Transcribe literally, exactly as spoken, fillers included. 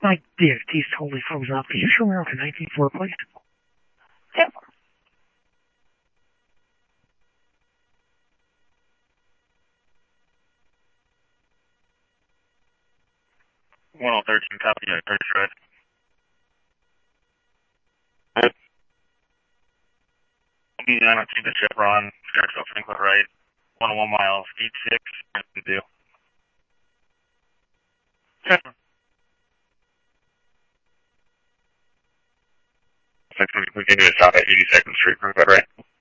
My D X T's totally frozen up. Can you show me around to nineteen four, please? Yep. one oh thirteen, copy, yeah, thirty right. Yeah, I see the Chevron, starts up Franklin right, one oh one miles, eight six, and do. Chevron. We can do a stop at eighty-second Street, Franklin right.